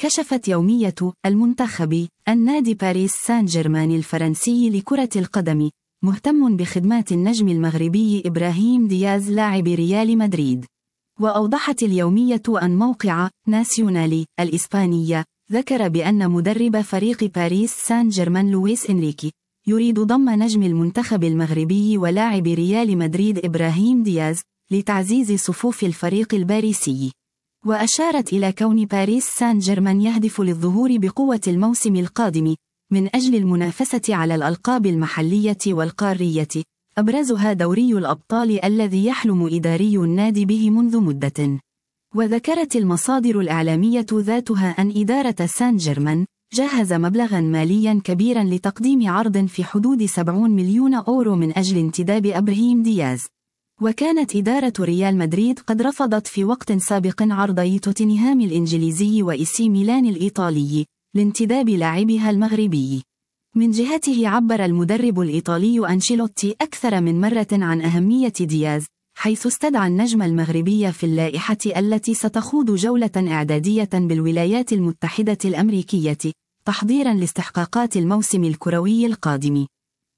كشفت يومية المنتخب أن نادي باريس سان جيرمان الفرنسي لكرة القدم مهتم بخدمات النجم المغربي إبراهيم دياز لاعب ريال مدريد. وأوضحت اليومية أن موقع ناسيونالي الإسبانية ذكر بأن مدرب فريق باريس سان جيرمان لويس إنريكي يريد ضم نجم المنتخب المغربي ولاعب ريال مدريد إبراهيم دياز لتعزيز صفوف الفريق الباريسي. وأشارت إلى كون باريس سان جيرمان يهدف للظهور بقوة الموسم القادم من أجل المنافسة على الألقاب المحلية والقارية، أبرزها دوري الأبطال الذي يحلم إداري النادي به منذ مدة. وذكرت المصادر الإعلامية ذاتها أن إدارة سان جيرمان جهز مبلغا ماليا كبيرا لتقديم عرض في حدود 70 مليون أورو من أجل انتداب إبراهيم دياز. وكانت إدارة ريال مدريد قد رفضت في وقت سابق عرضي توتنهام الإنجليزي وإيسي ميلان الإيطالي لانتداب لاعبها المغربي. من جهته عبر المدرب الإيطالي أنشيلوتي أكثر من مرة عن أهمية دياز، حيث استدعى النجم المغربي في اللائحة التي ستخوض جولة إعدادية بالولايات المتحدة الأمريكية تحضيرا لاستحقاقات الموسم الكروي القادم.